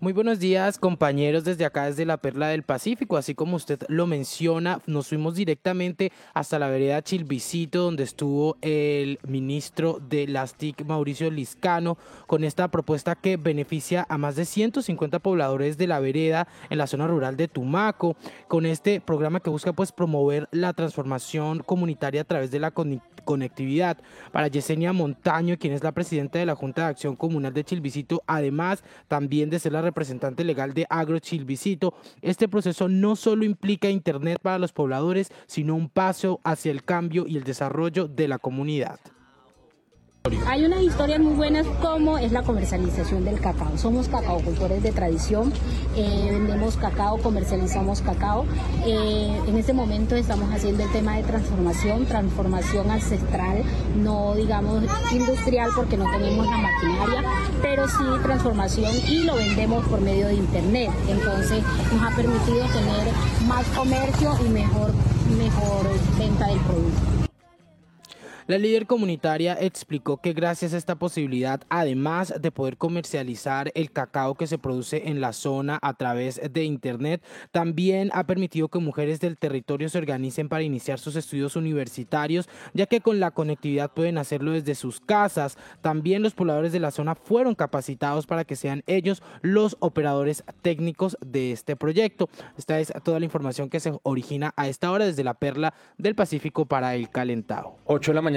Muy buenos días, compañeros, desde acá, desde la Perla del Pacífico. Así como usted lo menciona, nos fuimos directamente hasta la vereda Chilvicito, donde estuvo el ministro de las TIC, Mauricio Liscano, con esta propuesta que beneficia a más de 150 pobladores de la vereda en la zona rural de Tumaco, con este programa que busca pues promover la transformación comunitaria a través de la conectividad. Para Yesenia Montaño, quien es la presidenta de la Junta de Acción Comunal de Chilvicito, además también de ser la representante legal de Agro Chilvicito, este proceso no solo implica internet para los pobladores, sino un paso hacia el cambio y el desarrollo de la comunidad. Hay unas historias muy buenas como es la comercialización del cacao. Somos cacaocultores de tradición, vendemos cacao, comercializamos cacao. En este momento estamos haciendo el tema de transformación ancestral, no digamos industrial porque no tenemos la maquinaria, pero sí transformación y lo vendemos por medio de internet. Entonces nos ha permitido tener más comercio y mejor venta del producto. La líder comunitaria explicó que gracias a esta posibilidad, además de poder comercializar el cacao que se produce en la zona a través de internet, también ha permitido que mujeres del territorio se organicen para iniciar sus estudios universitarios, ya que con la conectividad pueden hacerlo desde sus casas. También los pobladores de la zona fueron capacitados para que sean ellos los operadores técnicos de este proyecto. Esta es toda la información que se origina a esta hora desde la Perla del Pacífico para El Calentado. 8 de la mañana.